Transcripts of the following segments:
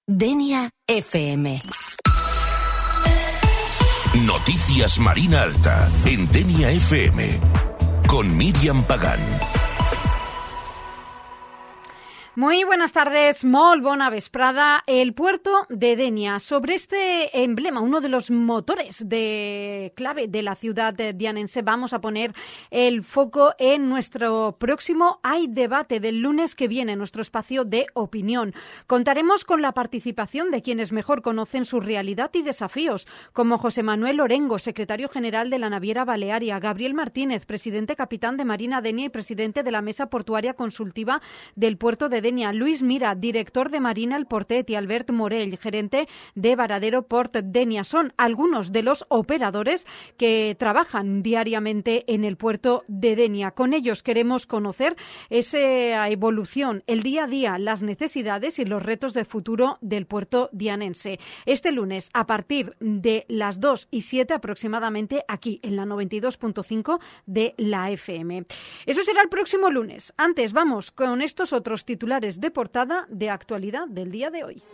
Denia FM. Noticias Marina Alta en Denia FM con Miriam Pagán. Muy buenas tardes, molt bona vesprada. El puerto de Denia. Sobre este emblema, uno de los motores de clave de la ciudad dianense, vamos a poner el foco en nuestro próximo Hay Debate del lunes que viene, nuestro espacio de opinión. Contaremos con la participación de quienes mejor conocen su realidad y desafíos, como José Manuel Orengo, secretario general de la Naviera Balearia, Gabriel Martínez, presidente capitán de Marina Denia y presidente de la Mesa Portuaria Consultiva del Puerto de Denia, Luis Mira, director de Marina El Portet, y Albert Morell, gerente de Varadero Port Denia. Son algunos de los operadores que trabajan diariamente en el puerto de Denia. Con ellos queremos conocer esa evolución, el día a día, las necesidades y los retos de futuro del puerto dianense. Este lunes, a partir de las 2:07 aproximadamente, aquí en la 92.5 de la FM. Eso será el próximo lunes. Antes, vamos con estos otros titulares de portada de actualidad del día de hoy.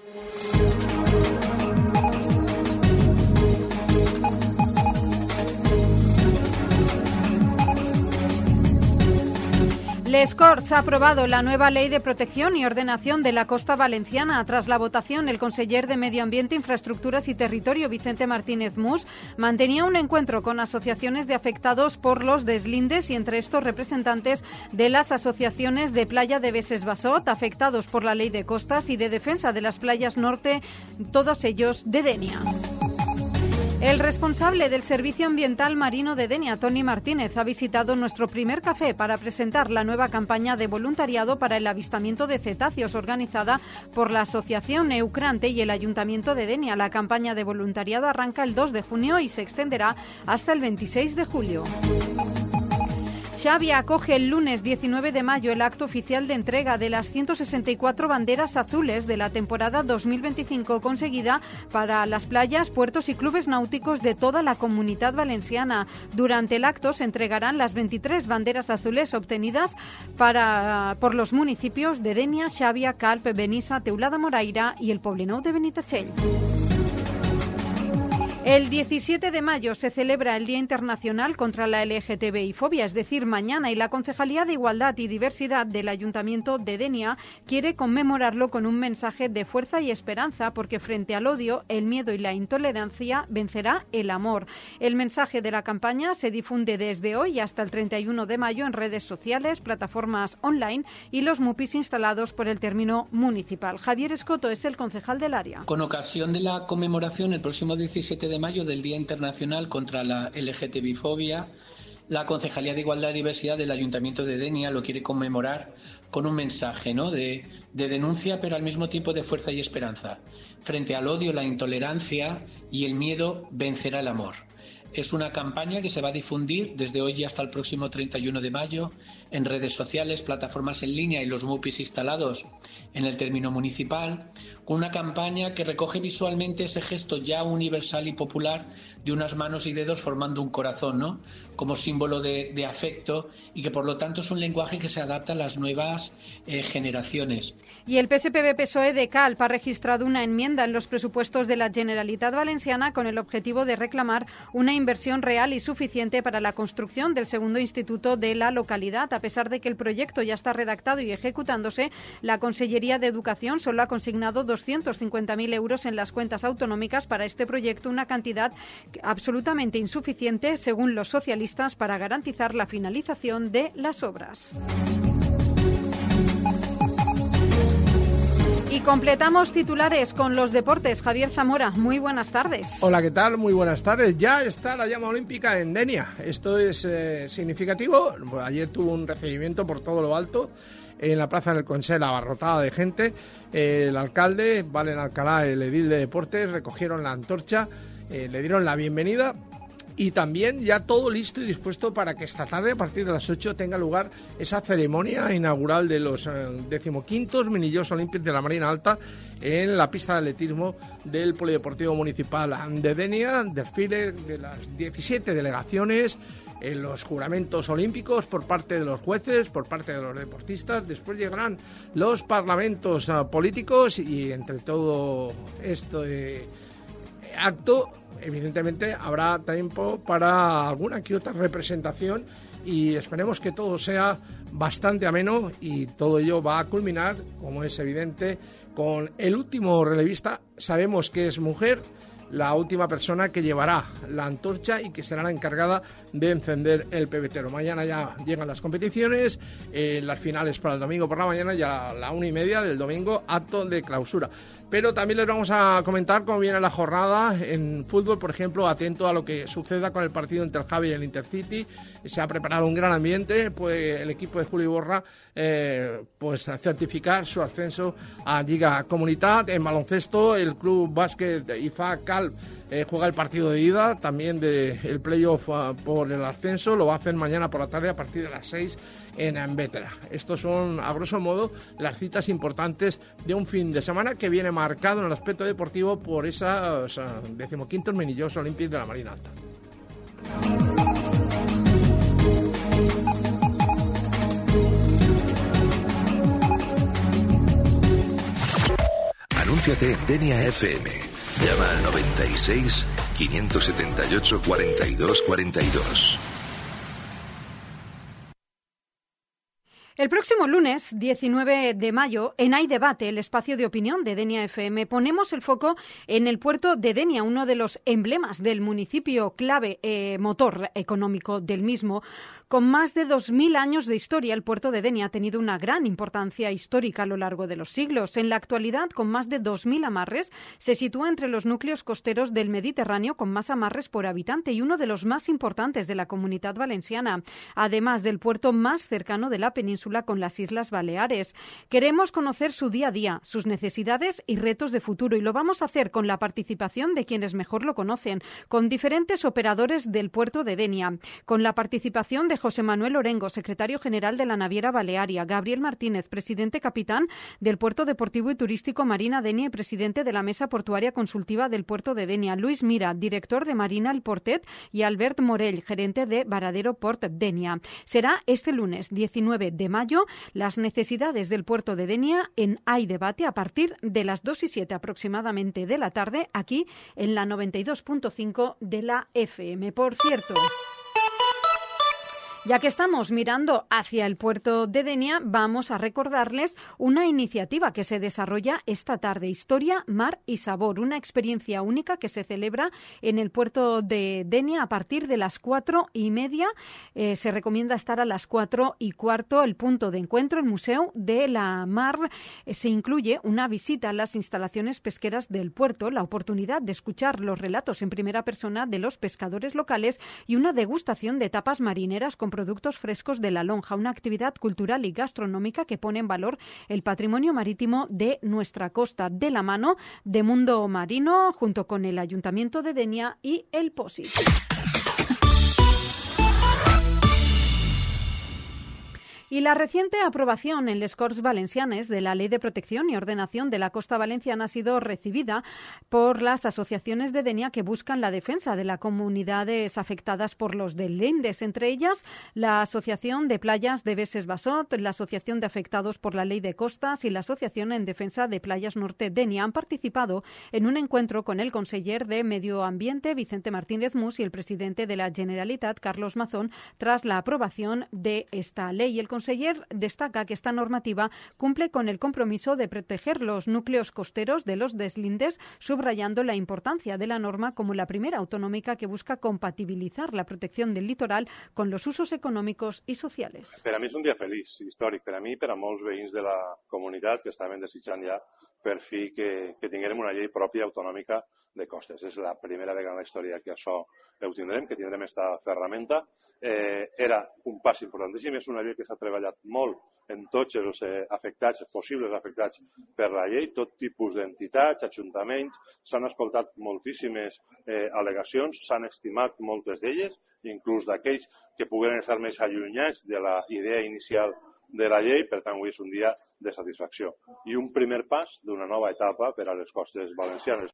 Les Corts ha aprobado la nueva Ley de Protección y Ordenación de la Costa Valenciana. Tras la votación, el conseller de Medio Ambiente, Infraestructuras y Territorio, Vicente Martínez Mus, mantenía un encuentro con asociaciones de afectados por los deslindes y entre estos representantes de las asociaciones de Playa de Beses Basot, afectados por la Ley de Costas, y de defensa de las playas norte, todos ellos de Denia. El responsable del Servicio Ambiental Marino de Denia, Toni Martínez, ha visitado nuestro primer café para presentar la nueva campaña de voluntariado para el avistamiento de cetáceos organizada por la Asociación Eucrante y el Ayuntamiento de Denia. La campaña de voluntariado arranca el 2 de junio y se extenderá hasta el 26 de julio. Xavia acoge el lunes 19 de mayo el acto oficial de entrega de las 164 banderas azules de la temporada 2025 conseguida para las playas, puertos y clubes náuticos de toda la Comunidad Valenciana. Durante el acto se entregarán las 23 banderas azules obtenidas por los municipios de Denia, Xavia, Calp, Benissa, Teulada Moraira y el Poblenou de Benitatxell. El 17 de mayo se celebra el Día Internacional contra la LGTBI-fobia, es decir, mañana, y la Concejalía de Igualdad y Diversidad del Ayuntamiento de Denia quiere conmemorarlo con un mensaje de fuerza y esperanza, porque frente al odio, el miedo y la intolerancia vencerá el amor. El mensaje de la campaña se difunde desde hoy hasta el 31 de mayo en redes sociales, plataformas online y los MUPIs instalados por el término municipal. Javier Escoto es el concejal del área. Con ocasión de la conmemoración el próximo 17 de mayo del Día Internacional contra la LGTBI-fobia, la Concejalía de Igualdad y Diversidad del Ayuntamiento de Denia lo quiere conmemorar con un mensaje, ¿no?, de denuncia, pero al mismo tiempo de fuerza y esperanza. Frente al odio, la intolerancia y el miedo vencerá el amor. Es una campaña que se va a difundir desde hoy y hasta el próximo 31 de mayo en redes sociales, plataformas en línea y los MUPIs instalados en el término municipal, con una campaña que recoge visualmente ese gesto ya universal y popular de unas manos y dedos formando un corazón, ¿no?, como símbolo de afecto, y que por lo tanto es un lenguaje que se adapta a las nuevas generaciones. Y el PSPB-PSOE de Calp ha registrado una enmienda en los presupuestos de la Generalitat Valenciana con el objetivo de reclamar una inversión real y suficiente para la construcción del segundo instituto de la localidad. A pesar de que el proyecto ya está redactado y ejecutándose, la Consellería de Educación solo ha consignado 250.000 euros en las cuentas autonómicas para este proyecto, una cantidad absolutamente insuficiente, según los socialistas, para garantizar la finalización de las obras. Y completamos titulares con los deportes. Javier Zamora, muy buenas tardes. Hola, ¿qué tal? Muy buenas tardes. Ya está la llama olímpica en Denia. Esto es significativo. Ayer tuvo un recibimiento por todo lo alto en la Plaza del Consell, abarrotada de gente. El alcalde, Valen Alcalá, el edil de deportes, recogieron la antorcha, le dieron la bienvenida. Y también ya todo listo y dispuesto para que esta tarde, a partir de las 8, tenga lugar esa ceremonia inaugural de los 15º Mini Jocs Olímpicos de la Marina Alta, en la pista de atletismo del Polideportivo Municipal de Denia, desfile de las 17 delegaciones, en los juramentos olímpicos por parte de los jueces, por parte de los deportistas. Después llegarán los parlamentos políticos y entre todo este acto, evidentemente, habrá tiempo para alguna que otra representación y esperemos que todo sea bastante ameno y todo ello va a culminar, como es evidente, con el último relevista. Sabemos que es mujer, la última persona que llevará la antorcha y que será la encargada de encender el pebetero. Mañana ya llegan las competiciones, las finales para el domingo por la mañana y a la 1:30 del domingo, acto de clausura. Pero también les vamos a comentar cómo viene la jornada en fútbol, por ejemplo, atento a lo que suceda con el partido entre el Javi y el Intercity. Se ha preparado un gran ambiente, pues el equipo de Julio Iborra pues certificar su ascenso a Lliga Comunitat. En baloncesto, el Club Bàsquet IFA Calp juega el partido de ida, también del playoff por el ascenso. Lo va a hacer mañana por la tarde a partir de las 6 en Bétera. Estos son, a grosso modo, las citas importantes de un fin de semana que viene marcado en el aspecto deportivo por esos 15º Minijos Olímpicos de la Marina Alta. Anúnciate en Denia FM. Llama al 96 578 42 42. El próximo lunes, 19 de mayo, en Hay Debate, el espacio de opinión de Denia FM, ponemos el foco en el puerto de Denia, uno de los emblemas del municipio, clave motor económico del mismo. Con más de 2.000 años de historia, el puerto de Denia ha tenido una gran importancia histórica a lo largo de los siglos. En la actualidad, con más de 2.000 amarres, se sitúa entre los núcleos costeros del Mediterráneo con más amarres por habitante y uno de los más importantes de la Comunidad Valenciana, además del puerto más cercano de la península con las Islas Baleares. Queremos conocer su día a día, sus necesidades y retos de futuro, y lo vamos a hacer con la participación de quienes mejor lo conocen, con diferentes operadores del puerto de Denia, con la participación de José Manuel Orengo, secretario general de la Naviera Balearia, Gabriel Martínez, presidente capitán del Puerto Deportivo y Turístico Marina Denia y presidente de la Mesa Portuaria Consultiva del Puerto de Denia, Luis Mira, director de Marina El Portet, y Albert Morell, gerente de Varadero Port Denia. Será este lunes 19 de mayo las necesidades del Puerto de Denia en Hay Debate a partir de las 2:07 aproximadamente de la tarde, aquí en la 92.5 de la FM. Por cierto, ya que estamos mirando hacia el puerto de Denia, vamos a recordarles una iniciativa que se desarrolla esta tarde, Historia, Mar y Sabor, una experiencia única que se celebra en el puerto de Denia a partir de las 4:30. Se recomienda estar a las 4:15. El punto de encuentro, el Museo de la Mar, se incluye una visita a las instalaciones pesqueras del puerto, la oportunidad de escuchar los relatos en primera persona de los pescadores locales y una degustación de tapas marineras con productos frescos de la lonja, una actividad cultural y gastronómica que pone en valor el patrimonio marítimo de nuestra costa, de la mano de Mundo Marino, junto con el Ayuntamiento de Denia y el POSIT. Y la reciente aprobación en les Corts Valencianes de la Ley de Protección y Ordenación de la Costa Valenciana ha sido recibida por las asociaciones de Denia que buscan la defensa de las comunidades afectadas por los deslindes, entre ellas la Asociación de Playas de Beses Basot, la Asociación de Afectados por la Ley de Costas y la Asociación en Defensa de Playas Norte Denia. Han participado en un encuentro con el conseller de Medio Ambiente, Vicente Martínez Mus, y el presidente de la Generalitat, Carlos Mazón, tras la aprobación de esta ley. El conseller destaca que esta normativa cumple con el compromiso de proteger los núcleos costeros de los deslindes, subrayando la importancia de la norma como la primera autonómica que busca compatibilizar la protección del litoral con los usos econòmics i socials. Per a mi és un dia feliç, històric, per a mi i per a molts veïns de la comunitat que estaven desitjant ja per fi que tinguérem una llei pròpia autonòmica de costes. És la primera vegada en la història que això ho tindrem, que tindrem aquesta ferramenta. Era un pas importantíssim, és una llei que s'ha treballat molt en tots els afectats, possibles afectats per la llei, tot tipus d'entitats, ajuntaments, s'han escoltat moltíssimes al·legacions, s'han estimat moltes d'elles, inclús d'aquells que pogueren estar més allunyats de la idea inicial de la llei, per tant avui és un dia de satisfacció. I un primer pas d'una nova etapa per a les costes valencianes.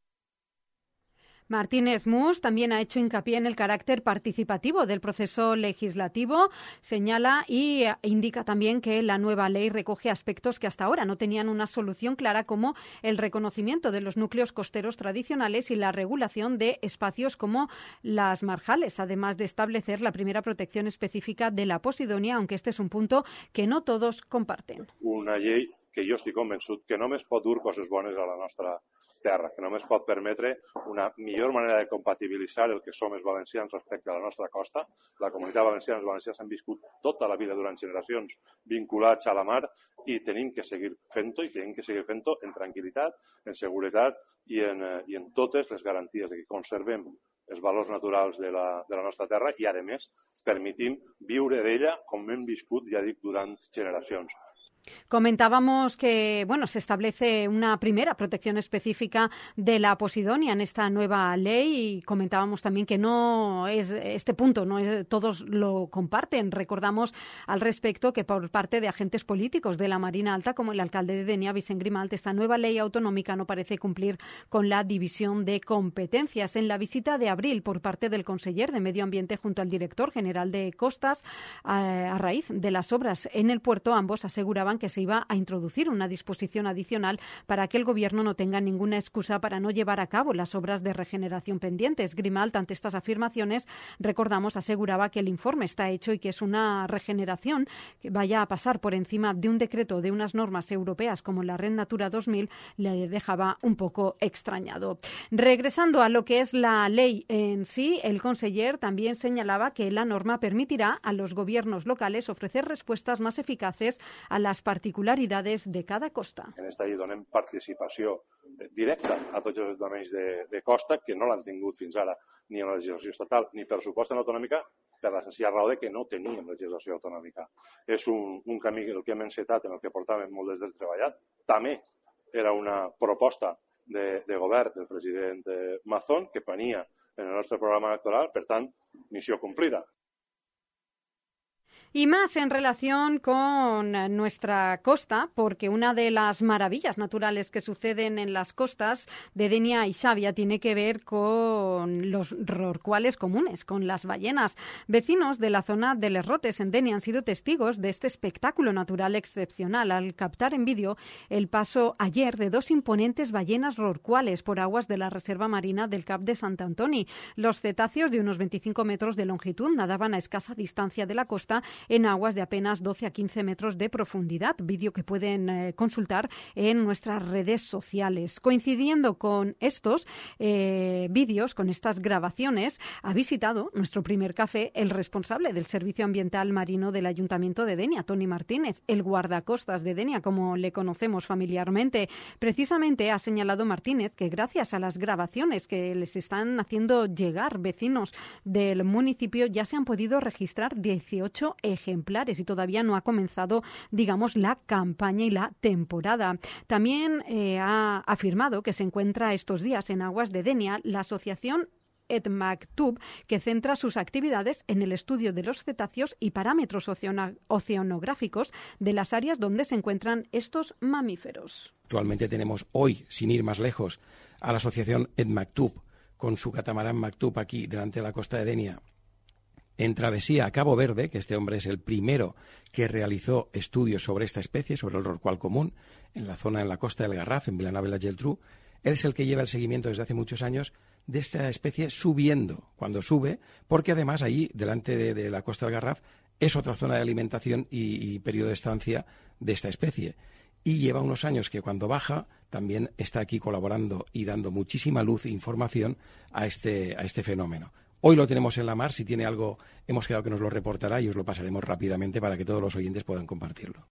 Martínez Mus también ha hecho hincapié en el carácter participativo del proceso legislativo, señala y indica también que la nueva ley recoge aspectos que hasta ahora no tenían una solución clara, como el reconocimiento de los núcleos costeros tradicionales y la regulación de espacios como las marjales, además de establecer la primera protección específica de la posidonia, aunque este es un punto que no todos comparten. Una llei que jo estic convençut que només pot dur coses bones a la nostra terra, que només pot permetre una millor manera de compatibilitzar el que som els valencians respecte a la nostra costa. La comunitat valenciana, els valencians han viscut tota la vida durant generacions vinculats a la mar i tenim que seguir fent-ho, i tenim que seguir fent-ho en tranquil·litat, en seguretat i en totes les garanties de que conservem els valors naturals de la nostra terra i, a més, permetim viure d'ella com hem viscut, ja dic, durant generacions. Comentábamos que se establece una primera protección específica de la posidonia en esta nueva ley, y comentábamos también que no es este punto, todos lo comparten. Recordamos al respecto que por parte de agentes políticos de la Marina Alta, como el alcalde de Denia, Vicent Grimalt, esta nueva ley autonómica no parece cumplir con la división de competencias. En la visita de abril por parte del conseller de Medio Ambiente junto al director general de Costas, a raíz de las obras en el puerto, ambos aseguraban que se iba a introducir una disposición adicional para que el Gobierno no tenga ninguna excusa para no llevar a cabo las obras de regeneración pendientes. Grimalt, ante estas afirmaciones, recordamos, aseguraba que el informe está hecho y que es una regeneración que vaya a pasar por encima de un decreto, de unas normas europeas como la Red Natura 2000, le dejaba un poco extrañado. Regresando a lo que es la ley en sí, el conseller también señalaba que la norma permitirá a los gobiernos locales ofrecer respuestas más eficaces a las particularidades de cada costa. En esta llei donem participació directa a tots els domains de costa que no l'han tingut fins ara ni en la legislació estatal ni per suposta en l'autonòmica, per la senzilla raó de que no teníem legislació autonòmica. És un camí el que hem encetat, en el que portàvem molt des del treballat. També era una proposta de govern del president Mazón que venia en el nostre programa electoral, per tant, missió complida. Y más en relación con nuestra costa, porque una de las maravillas naturales que suceden en las costas de Denia y Xàbia tiene que ver con los rorcuales comunes, con las ballenas. Vecinos de la zona de Les Rotes, en Denia, han sido testigos de este espectáculo natural excepcional al captar en vídeo el paso ayer de dos imponentes ballenas rorcuales por aguas de la Reserva Marina del Cap de Sant Antoni. Los cetáceos, de unos 25 metros de longitud, nadaban a escasa distancia de la costa en aguas de apenas 12 a 15 metros de profundidad, vídeo que pueden consultar en nuestras redes sociales. Coincidiendo con estos vídeos, con estas grabaciones, ha visitado nuestro primer café el responsable del Servicio Ambiental Marino del Ayuntamiento de Denia, Toni Martínez, el guardacostas de Denia, como le conocemos familiarmente. Precisamente ha señalado Martínez que gracias a las grabaciones que les están haciendo llegar vecinos del municipio ya se han podido registrar 18 ejemplares y todavía no ha comenzado, digamos, la campaña y la temporada. También ha afirmado que se encuentra estos días en aguas de Denia la asociación EDMACTUB, que centra sus actividades en el estudio de los cetáceos y parámetros oceanográficos de las áreas donde se encuentran estos mamíferos. Actualmente tenemos hoy, sin ir más lejos, a la asociación EDMACTUB con su catamarán Mactub aquí delante de la costa de Denia, en travesía a Cabo Verde, que este hombre es el primero que realizó estudios sobre esta especie, sobre el rorcual común, en la costa del Garraf, en Vilanova i la Geltrú. Él es el que lleva el seguimiento desde hace muchos años de esta especie subiendo, cuando sube, porque además ahí, delante de la costa del Garraf, es otra zona de alimentación y periodo de estancia de esta especie. Y lleva unos años que cuando baja también está aquí colaborando y dando muchísima luz e información a este fenómeno. Hoy lo tenemos en la mar, si tiene algo hemos quedado que nos lo reportará y os lo pasaremos rápidamente para que todos los oyentes puedan compartirlo.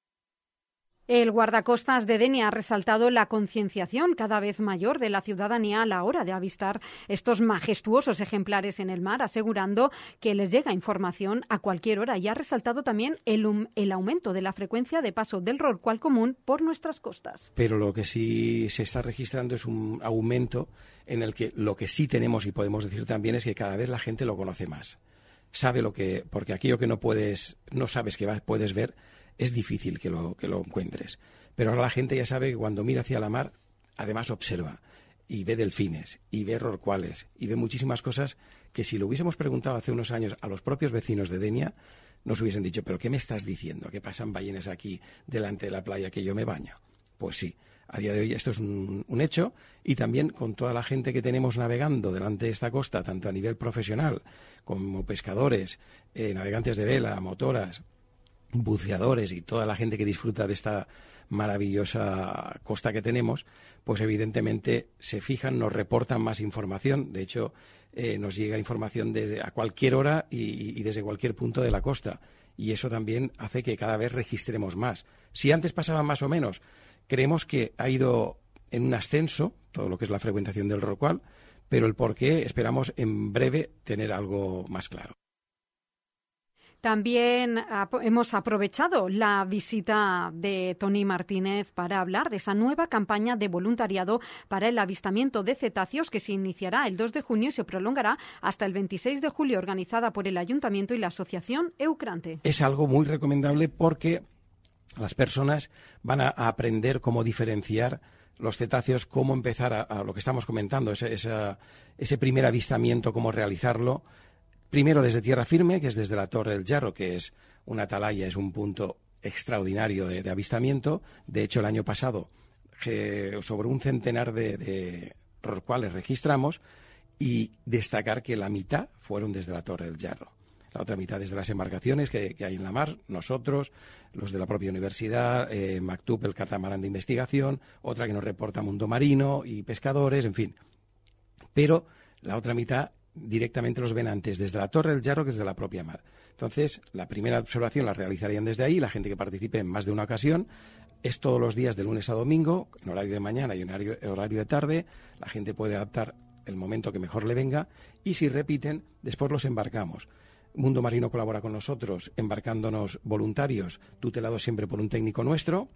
El guardacostas de Denia ha resaltado la concienciación cada vez mayor de la ciudadanía a la hora de avistar estos majestuosos ejemplares en el mar, asegurando que les llega información a cualquier hora, y ha resaltado también el aumento de la frecuencia de paso del rorcual común por nuestras costas. Pero lo que sí se está registrando es un aumento en el que lo que sí tenemos y podemos decir también es que cada vez la gente lo conoce más. Sabe porque aquello que no sabes que puedes ver, es difícil que lo encuentres. Pero ahora la gente ya sabe que cuando mira hacia la mar, además observa y ve delfines, y ve rorcuales, y ve muchísimas cosas que si lo hubiésemos preguntado hace unos años a los propios vecinos de Denia, nos hubiesen dicho, ¿pero qué me estás diciendo? ¿Que pasan ballenas aquí delante de la playa que yo me baño? Pues sí, a día de hoy esto es un hecho, y también con toda la gente que tenemos navegando delante de esta costa, tanto a nivel profesional como pescadores, navegantes de vela, motoras, buceadores y toda la gente que disfruta de esta maravillosa costa que tenemos, pues evidentemente se fijan, nos reportan más información. De hecho, nos llega información a cualquier hora y desde cualquier punto de la costa. Y eso también hace que cada vez registremos más. Si antes pasaban más o menos, creemos que ha ido en un ascenso todo lo que es la frecuentación del rorcual, pero el por qué esperamos en breve tener algo más claro. También hemos aprovechado la visita de Toni Martínez para hablar de esa nueva campaña de voluntariado para el avistamiento de cetáceos que se iniciará el 2 de junio y se prolongará hasta el 26 de julio, organizada por el Ayuntamiento y la Asociación Eucrante. Es algo muy recomendable porque las personas van a aprender cómo diferenciar los cetáceos, cómo empezar a lo que estamos comentando, ese primer avistamiento, cómo realizarlo. Primero desde tierra firme, que es desde la Torre del Hierro, que es una atalaya, es un punto extraordinario de avistamiento. De hecho, el año pasado, sobre un centenar de rorcuales registramos, y destacar que la mitad fueron desde la Torre del Hierro. La otra mitad desde las embarcaciones que hay en la mar, nosotros, los de la propia universidad, MacTub, el catamarán de investigación, otra que nos reporta Mundo Marino y pescadores, en fin. Pero la otra mitad directamente los ven antes desde la Torre del Hierro que desde la propia mar. Entonces, la primera observación la realizarían desde ahí, la gente que participe en más de una ocasión. Es todos los días de lunes a domingo, en horario de mañana y en horario de tarde. La gente puede adaptar el momento que mejor le venga, y si repiten, después los embarcamos. Mundo Marino colabora con nosotros, embarcándonos voluntarios, tutelados siempre por un técnico nuestro.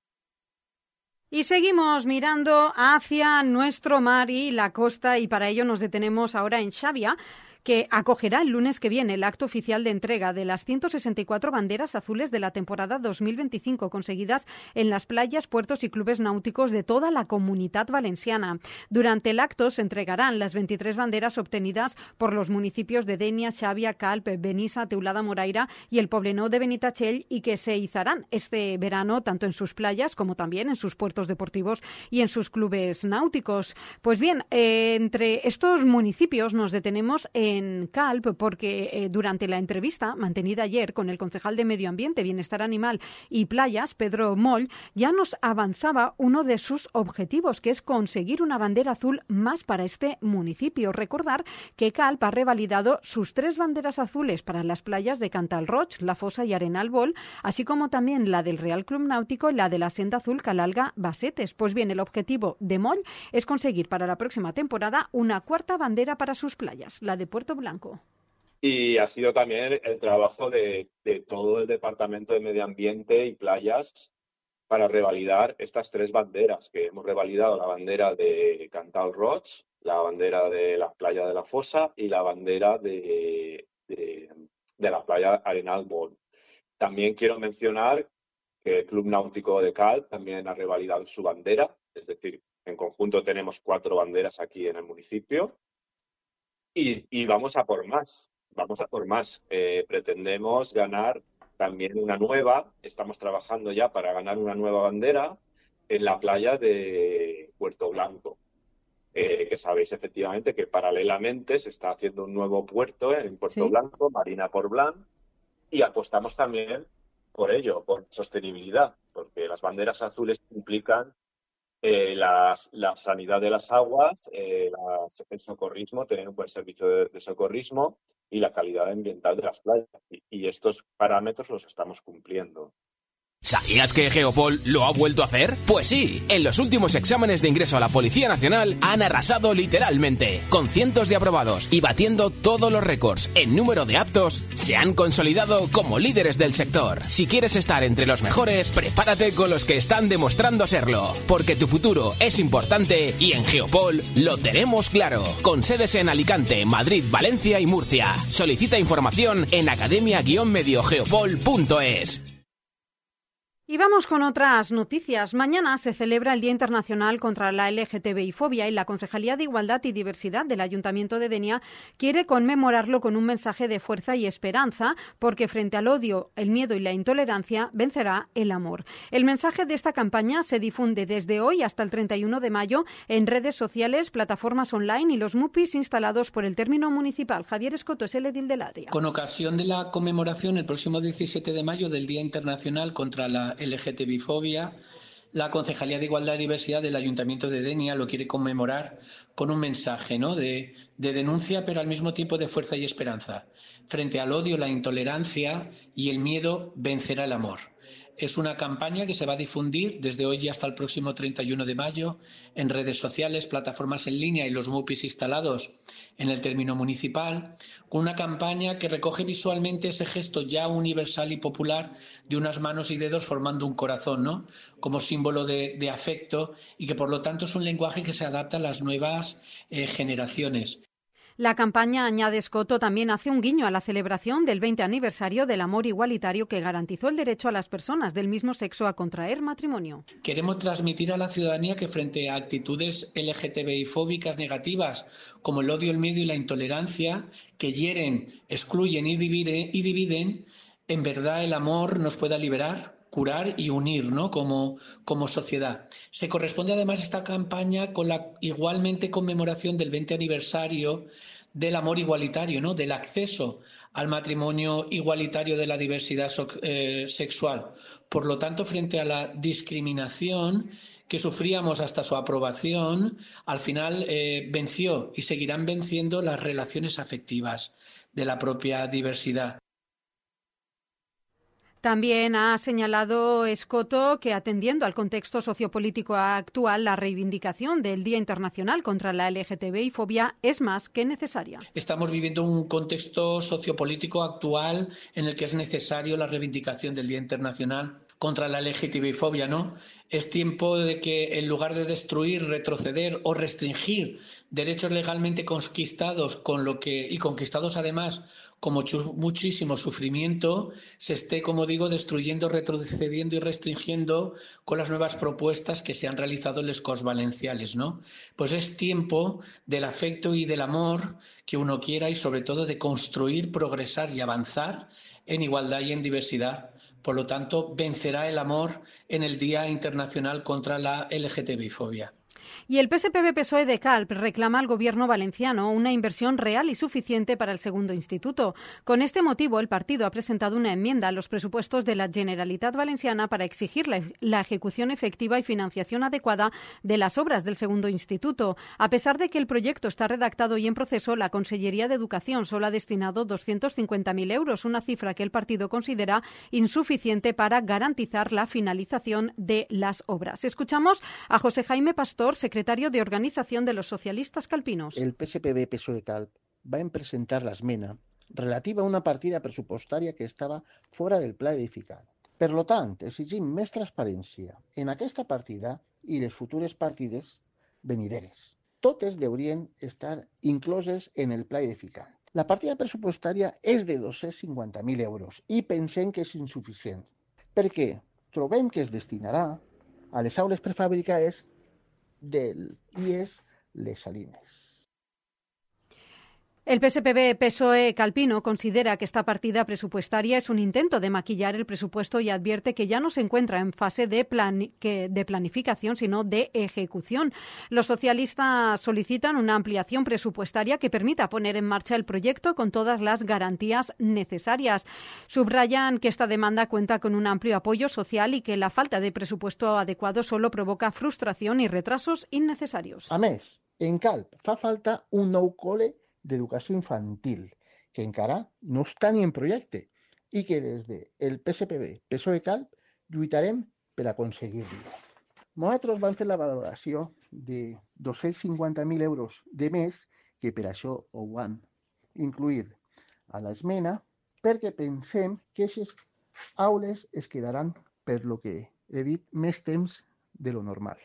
Y seguimos mirando hacia nuestro mar y la costa, y para ello nos detenemos ahora en Xàbia, que acogerá el lunes que viene el acto oficial de entrega de las 164 banderas azules de la temporada 2025 conseguidas en las playas, puertos y clubes náuticos de toda la Comunitat Valenciana. Durante el acto se entregarán las 23 banderas obtenidas por los municipios de Dénia, Xàbia, Calp, Benissa, Teulada Moraira y el Poblenou de Benitatxell, y que se izarán este verano tanto en sus playas como también en sus puertos deportivos y en sus clubes náuticos. Pues bien, entre estos municipios nos detenemos en Calp porque durante la entrevista mantenida ayer con el concejal de Medio Ambiente, Bienestar Animal y Playas, Pedro Moll, ya nos avanzaba uno de sus objetivos, que es conseguir una bandera azul más para este municipio. Recordar que Calp ha revalidado sus 3 banderas azules para las playas de Cantalroig, La Fossa y Arenal Bol, así como también la del Real Club Náutico y la de la Senda Azul Calalga Basetes. Pues bien, el objetivo de Moll es conseguir para la próxima temporada una 4ª bandera para sus playas, la de Puerto Blanco. Y ha sido también el trabajo de todo el Departamento de Medio Ambiente y Playas para revalidar estas 3 banderas, que hemos revalidado: la bandera de Cantalroig, la bandera de la playa de la Fossa y la bandera de la playa Arenal Bol. También quiero mencionar que el Club Náutico de Calp también ha revalidado su bandera, es decir, en conjunto tenemos 4 banderas aquí en el municipio. Y vamos a por más, pretendemos ganar también una nueva, estamos trabajando ya para ganar una nueva bandera en la playa de Puerto Blanco, que sabéis efectivamente que paralelamente se está haciendo un nuevo puerto en Puerto Blanco, Marina Port Blanc, y apostamos también por ello, por sostenibilidad, porque las banderas azules implican la sanidad de las aguas, el socorrismo, tener un buen servicio de socorrismo y la calidad ambiental de las playas. Y estos parámetros los estamos cumpliendo. ¿Sabías que Geopol lo ha vuelto a hacer? Pues sí, en los últimos exámenes de ingreso a la Policía Nacional han arrasado literalmente, con cientos de aprobados y batiendo todos los récords en número de aptos, se han consolidado como líderes del sector. Si quieres estar entre los mejores, prepárate con los que están demostrando serlo, porque tu futuro es importante y en Geopol lo tenemos claro, con sedes en Alicante, Madrid, Valencia y Murcia. Solicita información en academia-mediogeopol.es. Y vamos con otras noticias. Mañana se celebra el Día Internacional contra la LGTBI-fobia y la Concejalía de Igualdad y Diversidad del Ayuntamiento de Denia quiere conmemorarlo con un mensaje de fuerza y esperanza, porque frente al odio, el miedo y la intolerancia vencerá el amor. El mensaje de esta campaña se difunde desde hoy hasta el 31 de mayo en redes sociales, plataformas online y los MUPIs instalados por el término municipal. Javier Escoto es el edil del área. Con ocasión de la conmemoración el próximo 17 de mayo del Día Internacional contra la LGTBI-fobia, la Concejalía de Igualdad y Diversidad del Ayuntamiento de Denia lo quiere conmemorar con un mensaje, ¿no?, de denuncia, pero al mismo tiempo de fuerza y esperanza. Frente al odio, la intolerancia y el miedo vencerá el amor. Es una campaña que se va a difundir desde hoy y hasta el próximo 31 de mayo en redes sociales, plataformas en línea y los MUPIs instalados en el término municipal, con una campaña que recoge visualmente ese gesto ya universal y popular de unas manos y dedos formando un corazón, ¿no?, como símbolo de afecto, y que por lo tanto es un lenguaje que se adapta a las nuevas generaciones. La campaña, añade Escoto, también hace un guiño a la celebración del 20 aniversario del amor igualitario que garantizó el derecho a las personas del mismo sexo a contraer matrimonio. Queremos transmitir a la ciudadanía que frente a actitudes LGTBI-fóbicas negativas como el odio, el miedo y la intolerancia que hieren, excluyen y dividen, en verdad el amor nos pueda liberar, curar y unir, ¿no?, como sociedad. Se corresponde además esta campaña con la igualmente conmemoración del 20 aniversario del amor igualitario, ¿no?, del acceso al matrimonio igualitario de la diversidad sexual. Por lo tanto, frente a la discriminación que sufríamos hasta su aprobación, al final venció y seguirán venciendo las relaciones afectivas de la propia diversidad. También ha señalado Escoto que, atendiendo al contexto sociopolítico actual, la reivindicación del Día Internacional contra la LGTBI-fobia es más que necesaria. Estamos viviendo un contexto sociopolítico actual en el que es necesario la reivindicación del Día Internacional contra la LGTBI-fobia, ¿no? Es tiempo de que, en lugar de destruir, retroceder o restringir derechos legalmente conquistados y conquistados además con muchísimo sufrimiento, se esté, como digo, destruyendo, retrocediendo y restringiendo con las nuevas propuestas que se han realizado en les Corts Valenciales, ¿no? Pues es tiempo del afecto y del amor que uno quiera, y sobre todo de construir, progresar y avanzar en igualdad y en diversidad. Por lo tanto, vencerá el amor en el Día Internacional contra la LGTBI-fobia. Y el PSPV-PSOE de Calp reclama al Gobierno valenciano una inversión real y suficiente para el segundo instituto. Con este motivo, el partido ha presentado una enmienda a los presupuestos de la Generalitat Valenciana para exigir la ejecución efectiva y financiación adecuada de las obras del segundo instituto. A pesar de que el proyecto está redactado y en proceso, la Consellería de Educación solo ha destinado 250.000 euros, una cifra que el partido considera insuficiente para garantizar la finalización de las obras. Escuchamos a José Jaime Pastor, secretario de Organización de los Socialistas Calpinos. El PSPV-PSOE Calp va a presentar l'esmena relativa a una partida pressupostària que estava fora del pla edificant. Per tant, exigim més transparència en aquesta partida i les futures partides venideres. Totes deurien estar incloses en el pla edificant. La partida pressupostària és de 250.000 euros i pensem que és insuficient, perquè trobem que es destinarà a les aules prefabricades del IES Les Salines. El PSPV-PSOE Calpino considera que esta partida presupuestaria es un intento de maquillar el presupuesto y advierte que ya no se encuentra en fase de planificación, sino de ejecución. Los socialistas solicitan una ampliación presupuestaria que permita poner en marcha el proyecto con todas las garantías necesarias. Subrayan que esta demanda cuenta con un amplio apoyo social y que la falta de presupuesto adecuado solo provoca frustración y retrasos innecesarios. A més, en Calp fa falta un nou col·le d'educació infantil, que encara no està ni en projecte i que des del PSPV-PSOE Calp lluitarem per aconseguir-lo. Nosaltres vam fer la valoració de 250.000 euros de més, que per això ho vam incluir a l'esmena, perquè pensem que aquestes aules es quedaran, per lo que he dit, més temps de lo normal.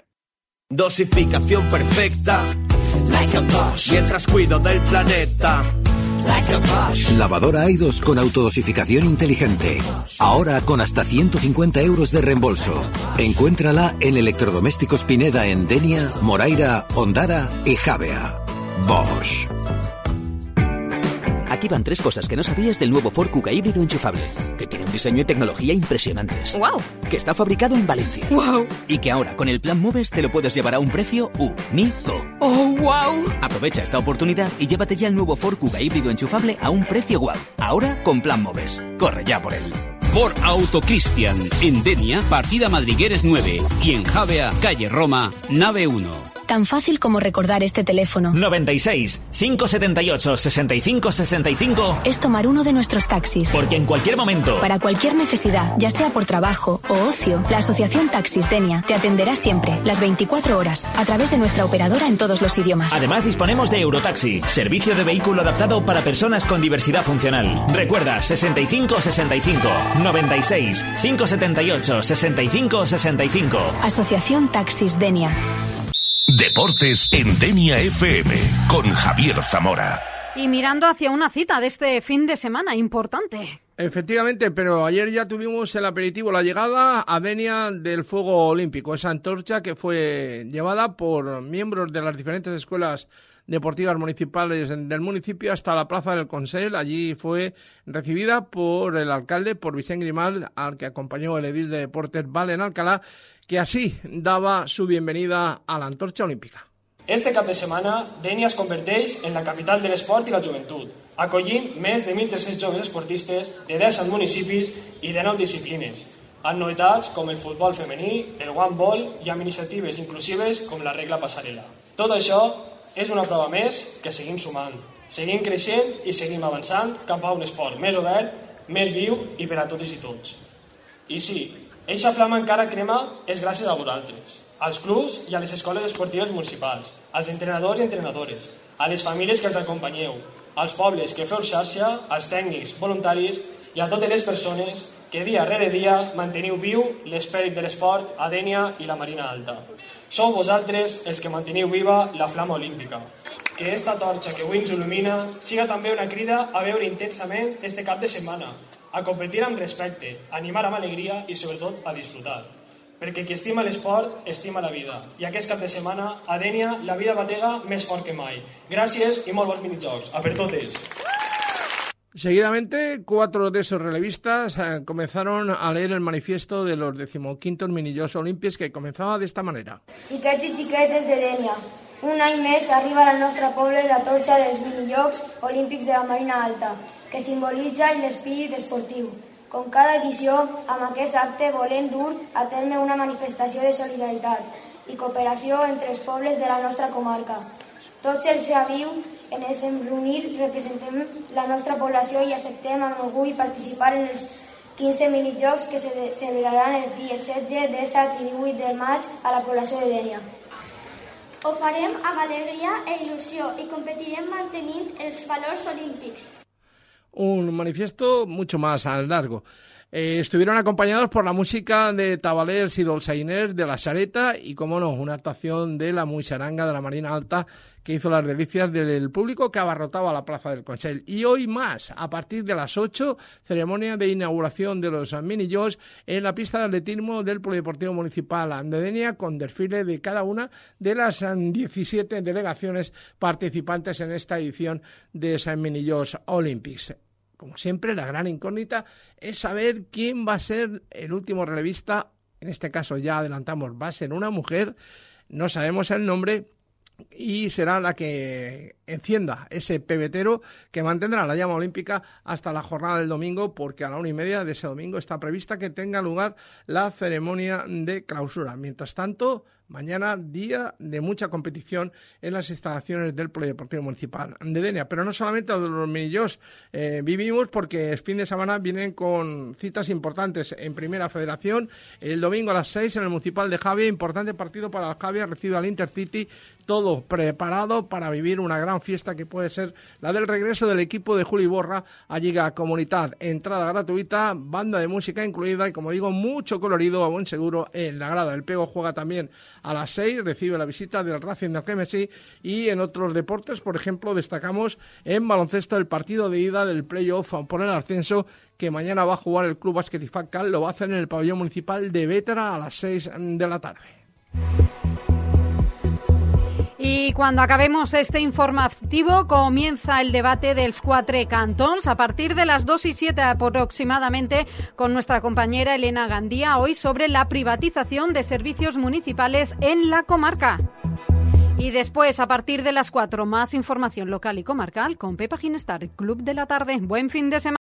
Dosificación perfecta, like a Bosch. Mientras cuido del planeta, Lavadora Aidos con autodosificación inteligente. Ahora con hasta 150 euros de reembolso. Encuéntrala en Electrodomésticos Pineda en Denia, Moraira, Ondara y Javea. Bosch. Aquí van 3 cosas que no sabías del nuevo Ford Kuga híbrido enchufable. Que tiene un diseño y tecnología impresionantes. ¡Wow! Que está fabricado en Valencia. ¡Wow! Y que ahora con el plan Moves te lo puedes llevar a un precio único. ¡Oh, wow! Aprovecha esta oportunidad y llévate ya el nuevo Ford Kuga híbrido enchufable a un precio guau. Ahora con plan Moves. Corre ya por él. Ford Auto Cristian, en Denia, partida Madrigueres 9 y en Javea, calle Roma, nave 1. Tan fácil como recordar este teléfono. 96 578 65 65 es tomar uno de nuestros taxis. Porque en cualquier momento, para cualquier necesidad, ya sea por trabajo o ocio, la Asociación Taxis Denia te atenderá siempre, las 24 horas, a través de nuestra operadora en todos los idiomas. Además disponemos de Eurotaxi, servicio de vehículo adaptado para personas con diversidad funcional. Recuerda, 65 65 96 578 65 65. Asociación Taxis Denia. Deportes en Denia FM con Javier Zamora. Y mirando hacia una cita de este fin de semana importante. Efectivamente, pero ayer ya tuvimos el aperitivo, la llegada a Denia del fuego olímpico, esa antorcha que fue llevada por miembros de las diferentes escuelas deportivas municipales del municipio hasta la Plaza del Consell. Allí fue recibida por el alcalde, por Vicent Grimal, al que acompañó el edil de Deportes Valen Alcalá, que así daba su bienvenida a la antorcha olímpica. Este cap de setmana, Denia es converteix en la capital de l'esport i la joventut, acollint més de 1.300 joves esportistes de 17 municipis i de 9 disciplines, amb novetats com el futbol femení, el handball i amb iniciatives inclusives com la regla passarel·la. Tot això és una prova més que seguim sumant, seguim creixent i seguim avançant cap a un esport més obert, més viu i per a totes i tots. I sí, eixa flama encara crema és gràcies a vosaltres, als clubs i a les escoles esportives municipals, als entrenadors i entrenadores, a les famílies que els acompanyeu, als pobles que feu xarxa, als tècnics, voluntaris i a totes les persones que dia rere dia manteniu viu l'esperit de l'esport a Denia i la Marina Alta. Sou vosaltres els que manteniu viva la flama olímpica. Que esta torxa que avui ens il·lumina siga també una crida a veure intensament este cap de setmana, a competir amb respecte, a animar amb alegria i sobretot a disfrutar. Perquè qui estima l'esport, estima la vida. I aquest cap de setmana, a Denia, la vida batega més fort que mai. Gràcies i molt bons minijocs. A per totes. Seguidamente, 4 de esos relevistas comenzaron a leer el manifiesto de los 15º Minijocs Olímpics, que comenzaba de esta manera. Xiquets i xiquetes de Denia, un any més arriba al nostre poble la torxa dels Minijocs Olímpics de la Marina Alta, que simbolitza l'espírit esportiu. Com cada edició, amb aquest acte volem dur a terme una manifestació de solidaritat i cooperació entre els pobles de la nostra comarca. Tots els que viu en els reunits representem la nostra població i acceptem amb orgull participar en els 15 minijocs que se celebraran els dies 16, 17 i 18 de maig a la població de Denia. Ho farem amb alegria i il·lusió i competirem mantenint els valors olímpics. Un manifiesto mucho más largo. Estuvieron acompañados por la música de tabalers y dolçainers de la Sareta y, como no, una actuación de la Muixaranga de la Marina Alta que hizo las delicias del público que abarrotaba la Plaza del Consell. Y hoy más, a partir de las 8, ceremonia de inauguración de los mini-jocs en la pista de atletismo del Polideportivo Municipal de Denia, con desfile de cada una de las 17 delegaciones participantes en esta edición de San Mini-Jocs Olympics. Como siempre, la gran incógnita es saber quién va a ser el último relevista. En este caso, ya adelantamos, va a ser una mujer, no sabemos el nombre, y será la que encienda ese pebetero que mantendrá la llama olímpica hasta la jornada del domingo, porque a la 1:30 de ese domingo está prevista que tenga lugar la ceremonia de clausura. Mientras tanto, mañana día de mucha competición en las instalaciones del Polideportivo Municipal de Denia. Pero no solamente los minillos vivimos, porque el fin de semana vienen con citas importantes en Primera Federación. El domingo a las 6 en el Municipal de Javia, importante partido para el Javia, recibe al Intercity, todo preparado para vivir una gran fiesta que puede ser la del regreso del equipo de Juli Borra a Lliga Comunitat. Entrada gratuita, banda de música incluida y, como digo, mucho colorido a buen seguro en la grada. El Pego juega también a las 6 recibe la visita del Racing de Algemesí. Y en otros deportes, por ejemplo, destacamos en baloncesto el partido de ida del playoff por el ascenso que mañana va a jugar el Club Básquet Ifaccal. Lo va a hacer en el pabellón municipal de Bétera a las 6 de la tarde. Y cuando acabemos este informativo comienza el debate dels quatre cantons a partir de las 2:07 aproximadamente con nuestra compañera Elena Gandía, hoy sobre la privatización de servicios municipales en la comarca. Y después, a partir de las 4, más información local y comarcal con Pepa Ginestar, Club de la Tarde. Buen fin de semana.